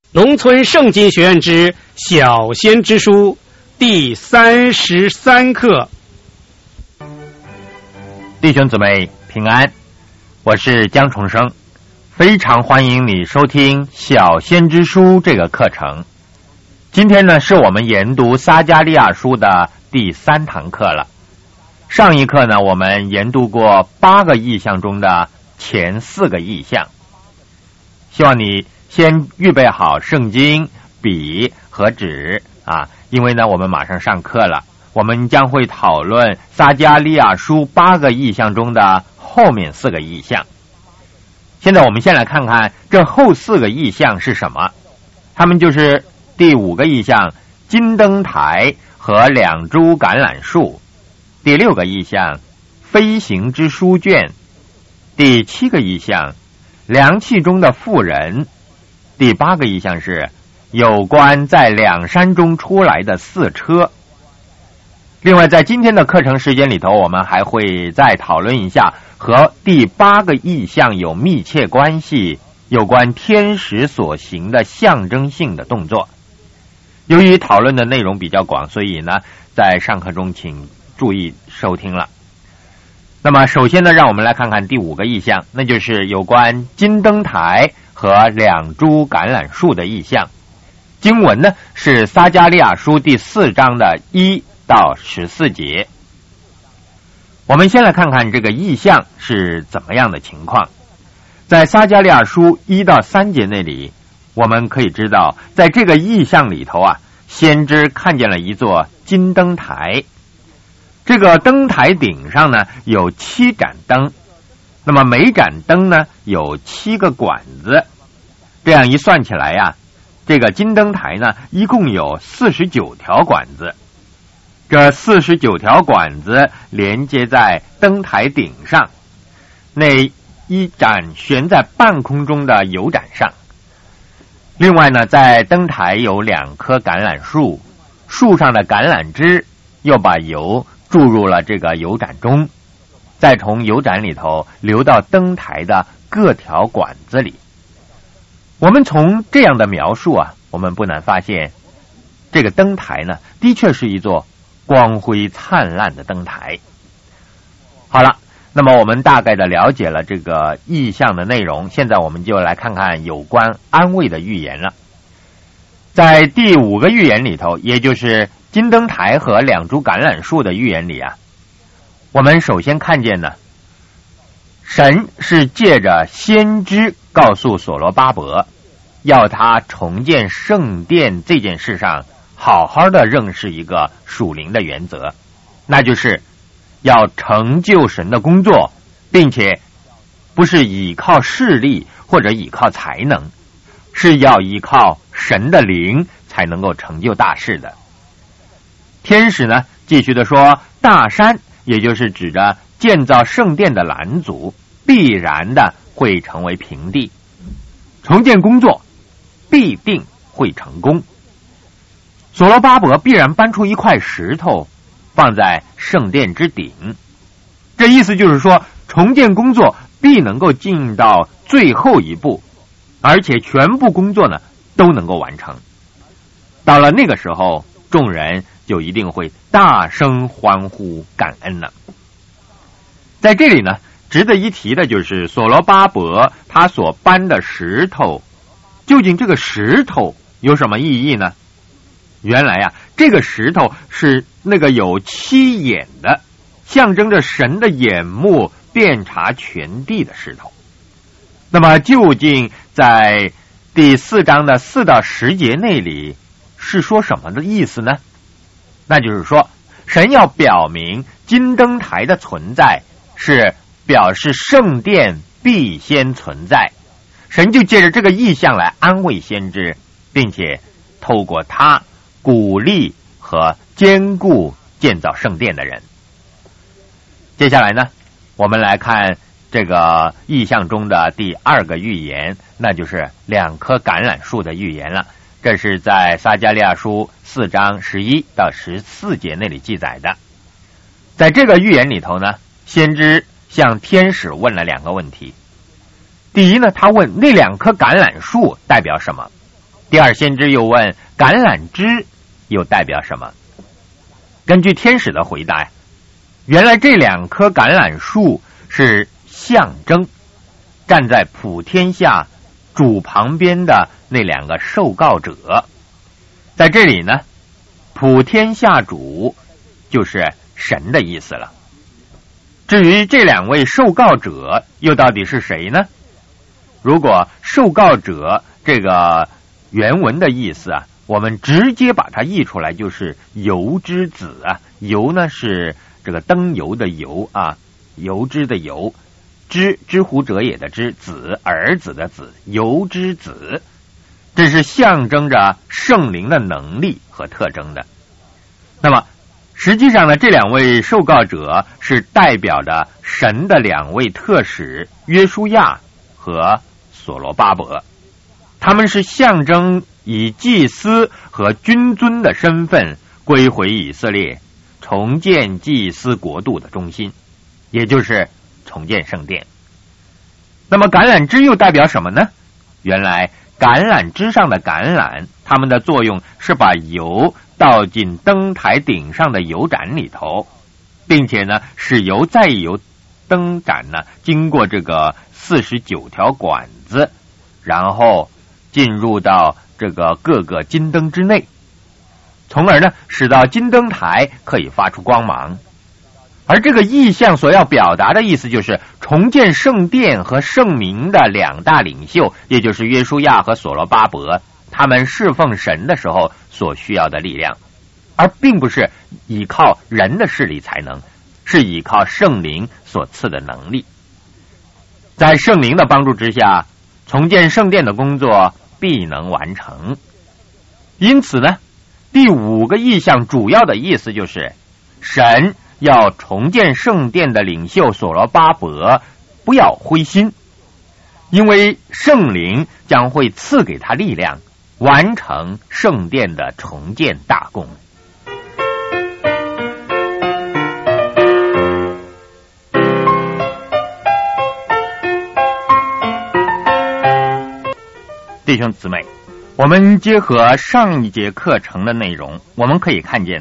农村圣经学院之小先知书第33课。 弟兄姊妹平安，我是江重生，非常欢迎你收听小先知书这个课程。今天呢，是我们研读撒迦利亚书的第3堂课了。上一课呢，我们研读过8个意象中的前4个意象。希望你先预备好圣经、笔和纸啊，因为呢，我们马上上课了。我们将会讨论撒迦利亚书8个意象中的后面4个意象。现在我们先来看看这后4个意象是什么。它们就是第5个意象金灯台和2株橄榄树，第6个意象飞行之书卷，第7个意象凉气中的妇人，第8个意象是有关在2山中出来的4车。另外在今天的课程时间里头，我们还会再讨论一下和第8个意象有密切关系有关天使所行的象征性的动作。由于讨论的内容比较广，所以呢在上课中请注意收听了。那么首先呢，让我们来看看第5个意象，那就是有关金灯台和2株橄榄树的意象。经文呢是撒迦利亚书第4章的1到14节。我们先来看看这个意象是怎么样的情况。在撒迦利亚书1到3节那里，我们可以知道，在这个意象里头啊，先知看见了一座金灯台。这个灯台顶上呢有7盏灯，那么每盏灯呢有7个管子。这样一算起来呀，这个金灯台呢一共有49条管子。这49条管子连接在灯台顶上，那一盏悬在半空中的油盏上。另外呢，在灯台有2棵橄榄树，树上的橄榄枝又把油注入了这个油盏中，再从油盏里头流到灯台的各条管子里。我们从这样的描述啊，我们不难发现，这个灯台呢的确是一座光辉灿烂的灯台。好了，那么我们大概的了解了这个意象的内容，现在我们就来看看有关安慰的预言了。在第5个预言里头，也就是金灯台和2株橄榄树的预言里啊，我们首先看见呢，神是借着先知告诉所罗巴伯，要他重建圣殿这件事上好好的认识一个属灵的原则，那就是要成就神的工作，并且不是依靠势力或者依靠才能，是要依靠神的灵才能够成就大事的。天使呢继续的说，大山也就是指着建造圣殿的拦阻必然的会成为平地，重建工作必定会成功。所罗巴伯必然搬出一块石头放在圣殿之顶，这意思就是说，重建工作必能够进到最后一步，而且全部工作呢都能够完成。到了那个时候，众人就一定会大声欢呼感恩了。在这里呢，值得一提的就是所罗巴伯他所搬的石头，究竟这个石头有什么意义呢？原来啊，这个石头是那个有7眼的，象征着神的眼目遍察全地的石头。那么究竟在第4章的4到10节那里是说什么的意思呢？那就是说，神要表明金灯台的存在是表示圣殿必先存在，神就借着这个意象来安慰先知，并且透过他鼓励和坚固建造圣殿的人。接下来呢，我们来看这个意象中的第2个预言，那就是2棵橄榄树的预言了。这是在撒迦利亚书4章11到14节那里记载的。在这个预言里头呢，先知向天使问了2个问题。第一呢，他问那2棵橄榄树代表什么？ 第二先知又问，橄榄枝又代表什么？根据天使的回答，原来这2棵橄榄树是象征站在普天下主旁边的那2个受告者。在这里呢，普天下主就是神的意思了。至于这2位受告者又到底是谁呢？如果受告者这个原文的意思我们直接把它译出来，就是油之子油呢是这个灯油的油油之的油，之乎者也的之，子儿子的子，油之子，这是象征着圣灵的能力和特征的。那么实际上呢，这2位受告者是代表着神的2位特使约书亚和所罗巴伯，他们是象征以祭司和君尊的身份归回以色列，重建祭司国度的中心，也就是重建圣殿。那么橄榄枝又代表什么呢？原来橄榄枝上的橄榄，它们的作用是把油倒进灯台顶上的油盏里头，并且呢使油再由灯盏呢经过这个49条管子，然后进入到这个各个金灯之内，从而呢使到金灯台可以发出光芒。而这个意象所要表达的意思就是重建圣殿和圣民的2大领袖，也就是约书亚和所罗巴伯，他们侍奉神的时候所需要的力量，而并不是依靠人的势力才能，是依靠圣灵所赐的能力。在圣灵的帮助之下，重建圣殿的工作必能完成。因此呢，第5个意象主要的意思就是神要重建圣殿的领袖所罗巴伯不要灰心，因为圣灵将会赐给他力量，完成圣殿的重建大功。弟兄姊妹，我们结合上一节课程的内容，我们可以看见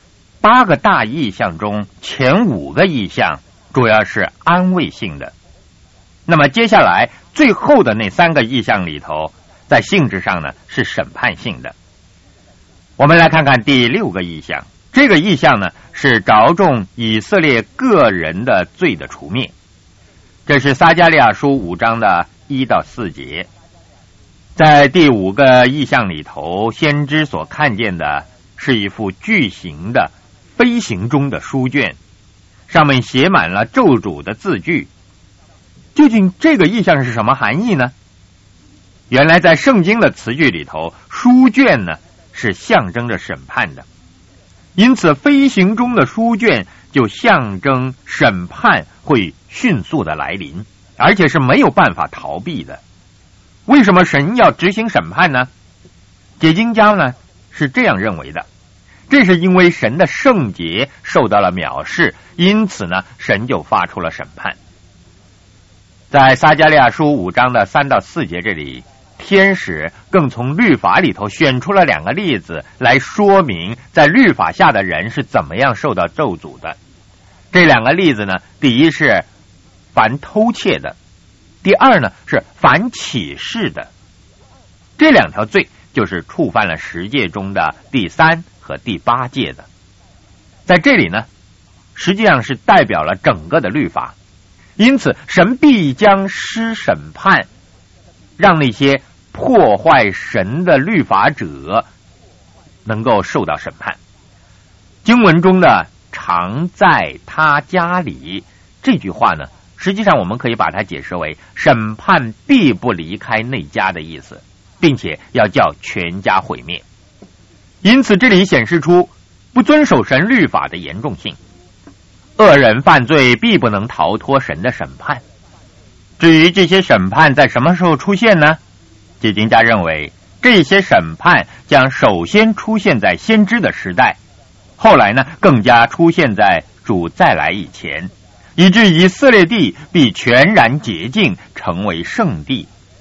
8个大意象中，前5个意象主要是安慰性的。那么接下来最后的那3个意象里头，在性质上呢是审判性的。我们来看看第6个意象。这个意象呢是着重以色列个人的罪的除灭。这是撒迦利亚书5章的1到4节。在第5个意象里头，先知所看见的是一幅巨型的飞行中的书卷，上面写满了咒诅的字句。究竟这个意象是什么含义呢？原来在圣经的词句里头，书卷呢是象征着审判的，因此飞行中的书卷就象征审判会迅速的来临，而且是没有办法逃避的。为什么神要执行审判呢？解经家呢是这样认为的，这是因为神的圣洁受到了藐视，因此呢神就发出了审判。在撒迦利亚书5章的3到4节这里，天使更从律法里头选出了2个例子来说明在律法下的人是怎么样受到咒诅的。这2个例子呢，第一是凡偷窃的，第二呢是凡起誓的。这2条罪就是触犯了10诫中的第3和第8诫的。在这里呢，实际上是代表了整个的律法，因此神必将施审判，让那些破坏神的律法者能够受到审判。经文中的常在他家里这句话呢，实际上我们可以把它解释为审判必不离开那家的意思，并且要叫全家毁灭。因此这里显示出不遵守神律法的严重性，恶人犯罪必不能逃脱神的审判。至于这些审判在什么时候出现呢？解经家认为这些审判将首先出现在先知的时代，后来呢更加出现在主再来以前，以致以色列地必全然洁净，成为圣地。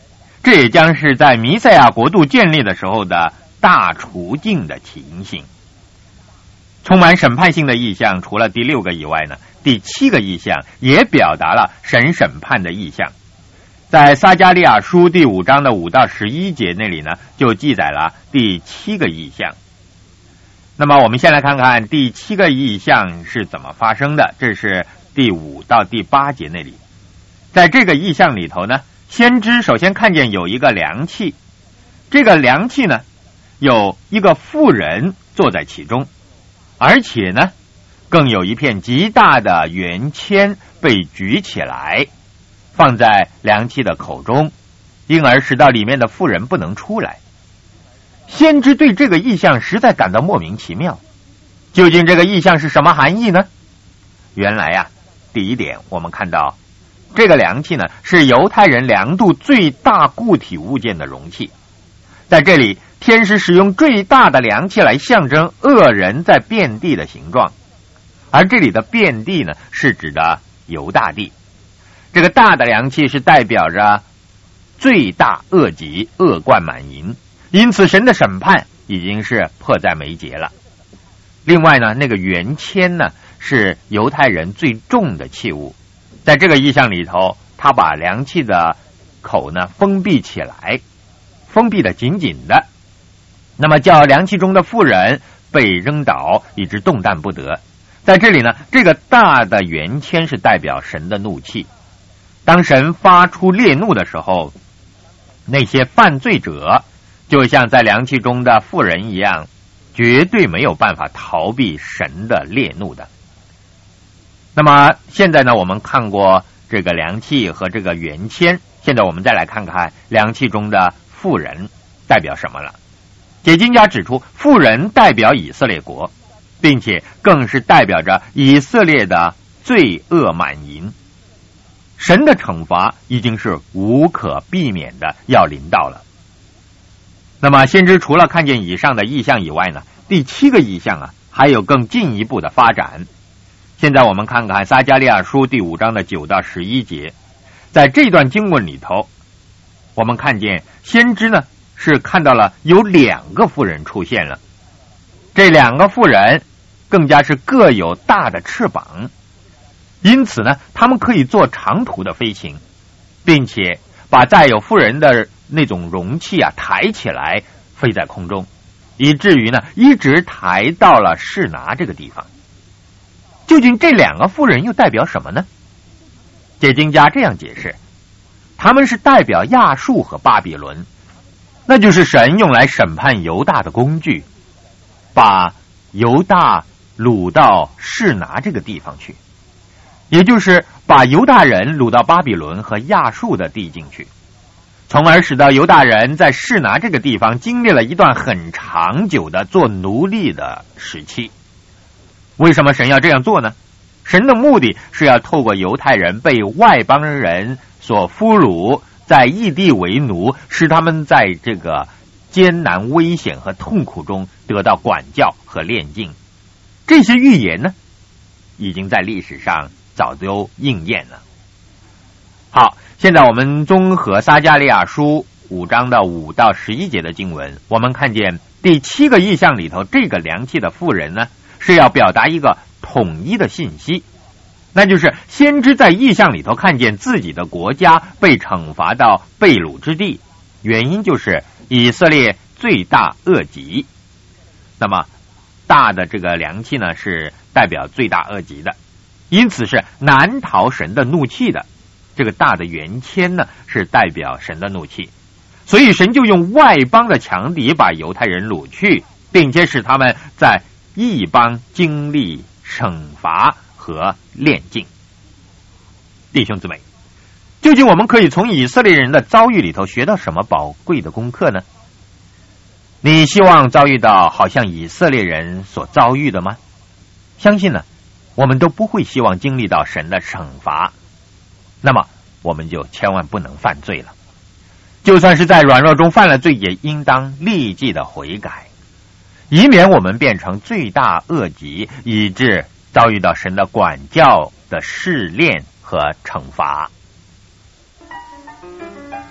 这也将是在弥赛亚国度建立的时候的大除尽的情形。充满审判性的意象，除了第6个以外呢，第7个意象也表达了神审判的意象。在撒迦利亚书第5章的5到11节那里呢，就记载了第7个意象。那么我们先来看看第7个意象是怎么发生的，这是第5到第8节那里。在这个意象里头呢，先知首先看见有一个凉气，这个凉气呢，有一个妇人坐在其中，而且呢，更有一片极大的圆签被举起来，放在凉气的口中，因而使到里面的妇人不能出来。先知对这个意象实在感到莫名其妙，究竟这个意象是什么含义呢？原来啊，第一点我们看到这个量器呢，是犹太人量度最大固体物件的容器。在这里，天使使用最大的量器来象征恶人在遍地的形状，而这里的遍地呢，是指的犹大地。这个大的量器是代表着最大恶极，恶贯满盈，因此神的审判已经是迫在眉睫了。另外呢，那个圆签呢，是犹太人最重的器物，在这个意象里头，他把量器的口呢封闭起来，封闭的紧紧的，那么叫量器中的妇人被扔倒，以致动弹不得。在这里呢，这个大的圆签是代表神的怒气。当神发出烈怒的时候，那些犯罪者就像在量器中的妇人一样，绝对没有办法逃避神的烈怒的。那么现在呢，我们看过这个量器和这个圆签，现在我们再来看看量器中的妇人代表什么了。解经家指出，妇人代表以色列国，并且更是代表着以色列的罪恶满盈。神的惩罚已经是无可避免的要临到了。那么先知除了看见以上的意象以外呢，第7个意象啊，还有更进一步的发展。现在我们看看撒迦利亚书第5章的9到11节，在这段经文里头，我们看见先知呢是看到了有2个妇人出现了，这2个妇人更加是各有大的翅膀，因此呢，他们可以做长途的飞行，并且把载有妇人的那种容器啊抬起来飞在空中，以至于呢一直抬到了示拿这个地方。究竟这2个妇人又代表什么呢？解经家这样解释，他们是代表亚述和巴比伦，那就是神用来审判犹大的工具，把犹大掳到示拿这个地方去，也就是把犹大人掳到巴比伦和亚述的地境去，从而使到犹大人在示拿这个地方经历了一段很长久的做奴隶的时期。为什么神要这样做呢？神的目的是要透过犹太人被外邦人所俘虏，在异地为奴，使他们在这个艰难危险和痛苦中得到管教和炼净。这些预言呢，已经在历史上早就应验了。好，现在我们综合撒迦利亚书5章的5到11节的经文，我们看见第7个意象里头，这个量器的妇人呢，是要表达一个统一的信息，那就是先知在意象里头看见自己的国家被惩罚到被掳之地，原因就是以色列罪大恶极。那么大的这个量器呢，是代表罪大恶极的，因此是难逃神的怒气的。这个大的圆签呢，是代表神的怒气，所以神就用外邦的强敌把犹太人掳去，并且使他们在异邦经历惩罚和炼净。弟兄姊妹，究竟我们可以从以色列人的遭遇里头学到什么宝贵的功课呢？你希望遭遇到好像以色列人所遭遇的吗？相信呢，我们都不会希望经历到神的惩罚，那么我们就千万不能犯罪了。就算是在软弱中犯了罪，也应当立即的悔改，以免我们变成罪大恶极，以致遭遇到神的管教的试炼和惩罚。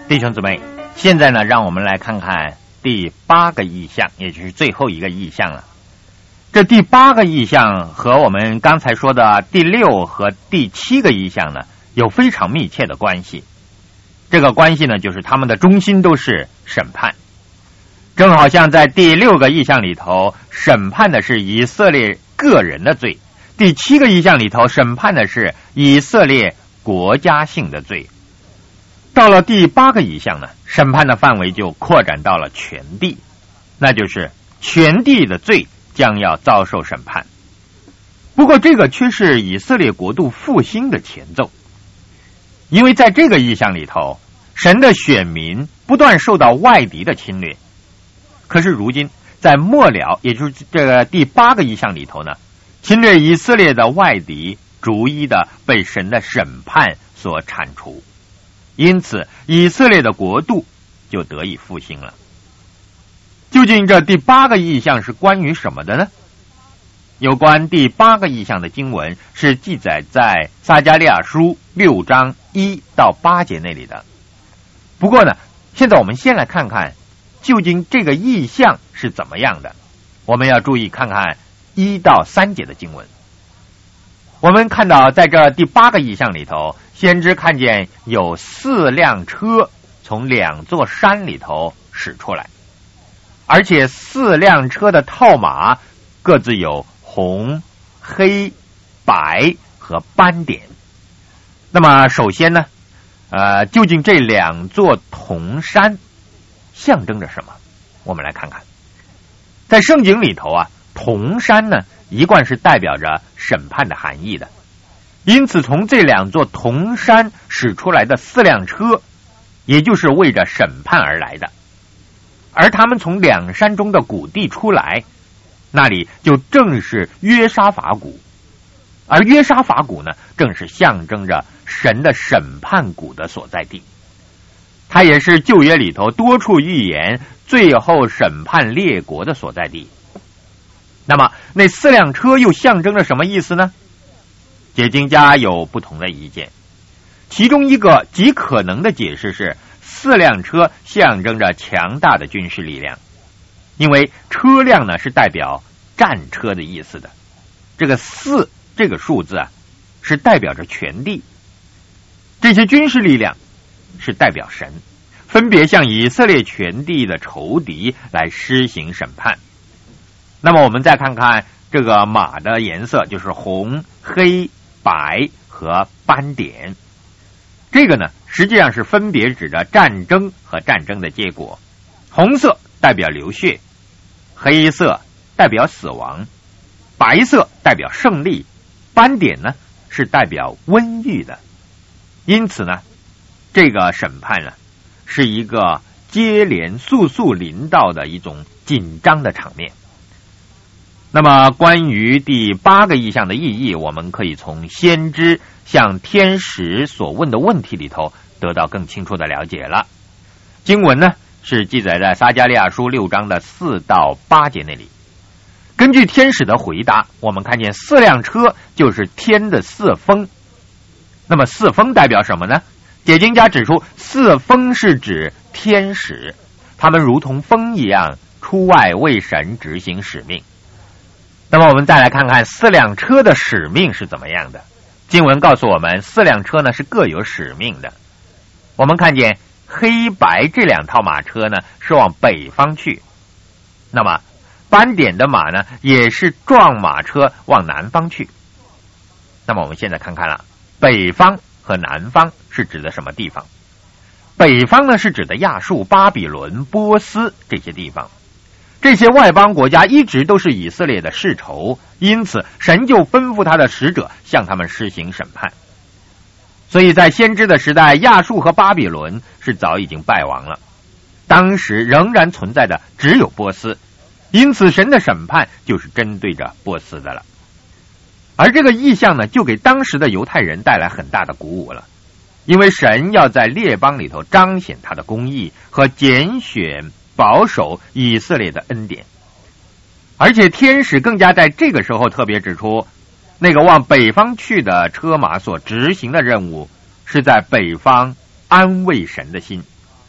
弟兄姊妹，现在呢，让我们来看看第8个异象，也就是最后一个异象了。这第8个异象和我们刚才说的第6和第7个异象呢，有非常密切的关系。这个关系呢，就是他们的中心都是审判。正好像在第6个异象里头，审判的是以色列个人的罪；第7个异象里头，审判的是以色列国家性的罪。到了第8个异象呢，审判的范围就扩展到了全地，那就是全地的罪将要遭受审判。不过这个却是以色列国度复兴的前奏，因为在这个异象里头，神的选民不断受到外敌的侵略。可是如今在末了，也就是这个第8个异象里头呢，侵略以色列的外敌逐一的被神的审判所铲除，因此以色列的国度就得以复兴了。究竟这第8个异象是关于什么的呢？有关第8个异象的经文是记载在撒迦利亚书6章1到8节那里的。不过呢，现在我们先来看看究竟这个异象是怎么样的。我们要注意看看1到3节的经文。我们看到在这第8个异象里头，先知看见有4辆车从2座山里头驶出来，而且4辆车的套马各自有红、黑、白和斑点。那么首先呢，究竟这2座铜山象征着什么？我们来看看。在圣经里头啊，铜山呢一贯是代表着审判的含义的，因此从这2座铜山驶出来的4辆车，也就是为着审判而来的。而他们从2山中的谷地出来，那里就正是约沙法谷，而约沙法谷呢，正是象征着神的审判谷的所在地。它也是旧约里头多处预言最后审判列国的所在地。那么那4辆车又象征着什么意思呢？解经家有不同的意见，其中一个极可能的解释是4辆车象征着强大的军事力量，因为车辆呢是代表战车的意思的。这个4这个数字啊，是代表着全地，这些军事力量是代表神，分别向以色列全地的仇敌来施行审判。那么我们再看看这个马的颜色，就是红、黑、白和斑点。这个呢实际上是分别指着战争和战争的结果。红色代表流血，黑色代表死亡，白色代表胜利，斑点呢是代表瘟疫的。因此呢，这个审判呢是一个接连速速临到的一种紧张的场面。那么关于第8个异象的意义，我们可以从先知向天使所问的问题里头得到更清楚的了解了。经文呢是记载在撒迦利亚书6章的4到8节那里。根据天使的回答，我们看见4辆车就是天的4风。那么4风代表什么呢？解经家指出，4风是指天使，他们如同风一样出外为神执行使命。那么我们再来看看4辆车的使命是怎么样的。经文告诉我们，4辆车呢是各有使命的。我们看见黑白这2套马车呢是往北方去，那么斑点的马呢也是撞马车往南方去。那么我们现在看看了，北方和南方是指的什么地方？北方呢是指的亚述、巴比伦、波斯这些地方。这些外邦国家一直都是以色列的世仇，因此神就吩咐他的使者向他们施行审判。所以在先知的时代，亚述和巴比伦是早已经败亡了，当时仍然存在的只有波斯，因此神的审判就是针对着波斯的了。而这个异象呢，就给当时的犹太人带来很大的鼓舞了，因为神要在列邦里头彰显他的公义和拣选保守以色列的恩典。而且天使更加在这个时候特别指出，那个往北方去的车马所执行的任务是在北方安慰神的心，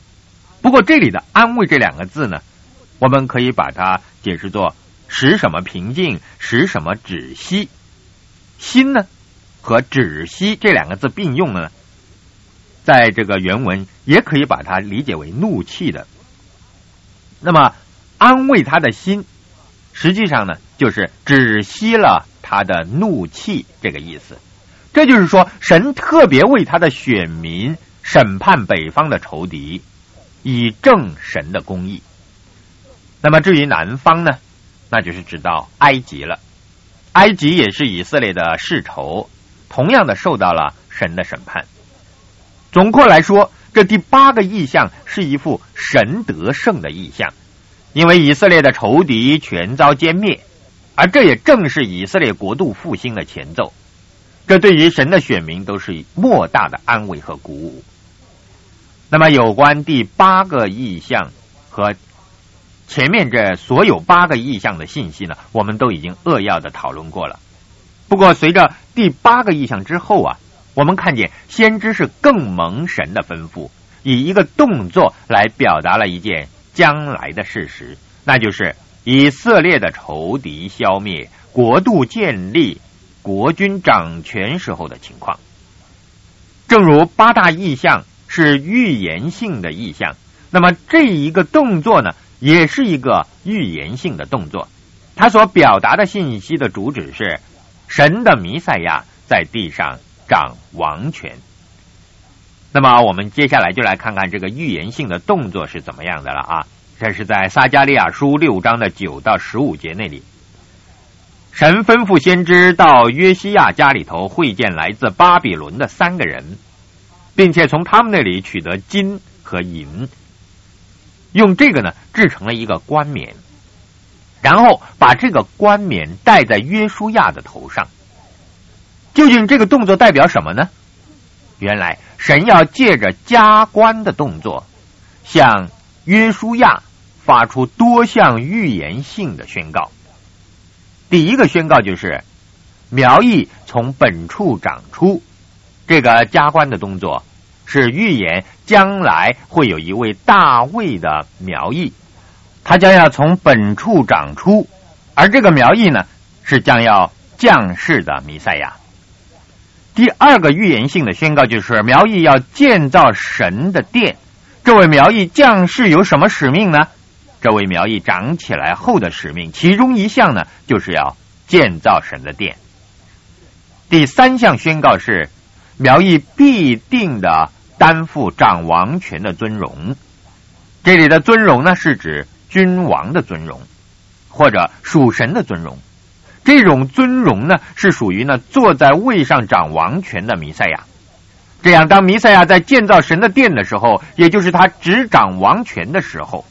不过这里的安慰这两个字呢，我们可以把它解释作使什么平静，使什么止息。心呢和止息这两个字并用呢，在这个原文也可以把它理解为怒气的。那么安慰他的心，实际上呢就是止息了他的怒气这个意思。这就是说，神特别为他的选民审判北方的仇敌，以正神的公义。那么至于南方呢，那就是指到埃及了。埃及也是以色列的世仇，同样的受到了神的审判。总括来说，这第8个异象是一幅神得胜的异象，因为以色列的仇敌全遭歼灭，而这也正是以色列国度复兴的前奏。这对于神的选民都是莫大的安慰和鼓舞。那么有关第8个异象和前面这所有8个异象的信息呢，我们都已经扼要的讨论过了。不过随着第8个异象之后啊，我们看见先知是更蒙神的吩咐，以一个动作来表达了一件将来的事实，那就是以色列的仇敌消灭，国度建立，国君掌权时候的情况。正如8大异象是预言性的异象，那么这一个动作呢，也是一个预言性的动作。它所表达的信息的主旨是神的弥赛亚在地上掌王权。那么我们接下来就来看看这个预言性的动作是怎么样的了啊。这是在撒迦利亚书6章的9到15节那里。神吩咐先知到约西亚家里头会见来自巴比伦的3个人，并且从他们那里取得金和银，用这个呢制成了一个冠冕，然后把这个冠冕戴在约书亚的头上。究竟这个动作代表什么呢？原来神要借着加冠的动作，向约书亚发出多项预言性的宣告。第一个宣告就是苗裔从本处长出，这个加冠的动作是预言将来会有一位大卫的苗裔，他将要从本处长出，而这个苗裔呢是将要降世的弥赛亚。第二个预言性的宣告就是苗裔要建造神的殿，这位苗裔降世有什么使命呢？这位苗裔长起来后的使命，其中一项呢就是要建造神的殿。第三项宣告是苗裔必定的担负掌王权的尊荣，这里的尊荣呢是指君王的尊荣，或者属神的尊荣。这种尊荣呢是属于呢坐在位上掌王权的弥赛亚。这样当弥赛亚在建造神的殿的时候，也就是他执掌王权的时候。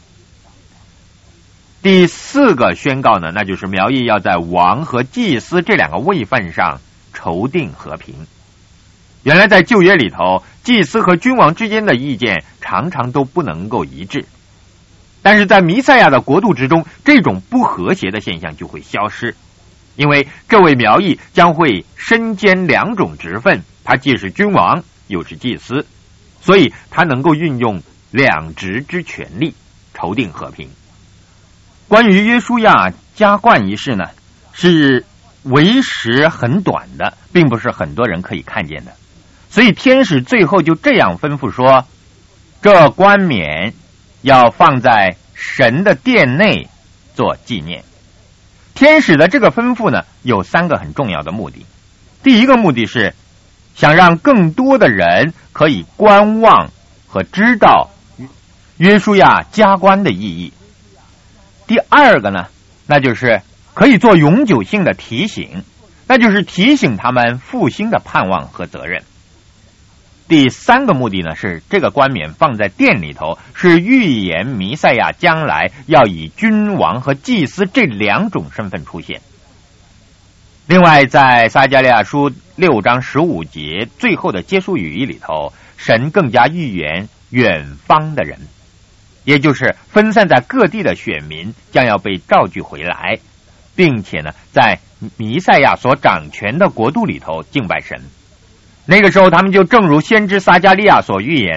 第四个宣告呢，那就是苗裔要在王和祭司这2个位分上筹定和平。原来在旧约里头，祭司和君王之间的意见常常都不能够一致，但是在弥赛亚的国度之中，这种不和谐的现象就会消失，因为这位苗裔将会身兼2种职分，他既是君王又是祭司，所以他能够运用2职之权力筹定和平。关于约书亚加冠一事呢，是为时很短的，并不是很多人可以看见的，所以天使最后就这样吩咐说，这冠冕要放在神的殿内做纪念。天使的这个吩咐呢，有3个很重要的目的。第一个目的是想让更多的人可以观望和知道约书亚加冠的意义。第二个呢，那就是可以做永久性的提醒，那就是提醒他们复兴的盼望和责任。第3个目的呢，是这个冠冕放在殿里头，是预言弥赛亚将来要以君王和祭司这2种身份出现。另外在撒迦利亚书6章15节最后的结束语义里头，神更加预言远方的人，也就是分散在各地的选民将要被召聚回来，并且呢在弥赛亚所掌权的国度里头敬拜神。那个时候他们就正如先知撒迦利亚所预言的，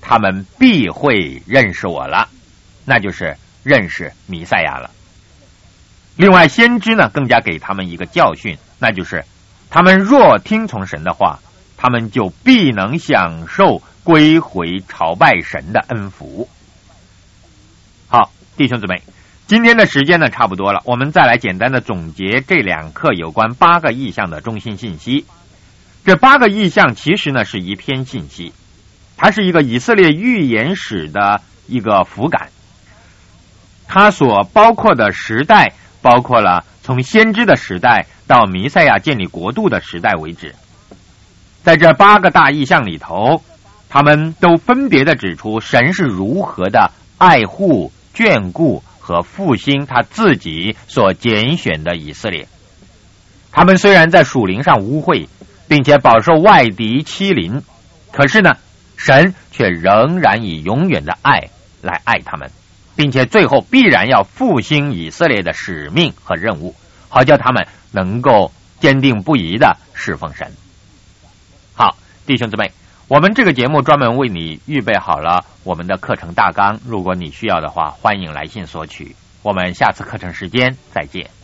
他们必会认识我了，那就是认识弥赛亚了。另外，先知呢更加给他们一个教训，那就是他们若听从神的话，他们就必能享受归回朝拜神的恩福。好，弟兄姊妹，今天的时间呢差不多了，我们再来简单的总结这2课有关8个异象的中心信息。这8个异象其实呢是一篇信息，它是一个以色列预言史的一个符感，它所包括的时代包括了从先知的时代到弥赛亚建立国度的时代为止。在这8个大异象里头，他们都分别的指出神是如何的爱护、眷顾和复兴他自己所拣选的以色列。他们虽然在属灵上污秽，并且饱受外敌欺凌，可是呢，神却仍然以永远的爱来爱他们，并且最后必然要复兴以色列的使命和任务，好叫他们能够坚定不移的侍奉神。好，弟兄姊妹，我们这个节目专门为你预备好了我们的课程大纲，如果你需要的话，欢迎来信索取。我们下次课程时间再见。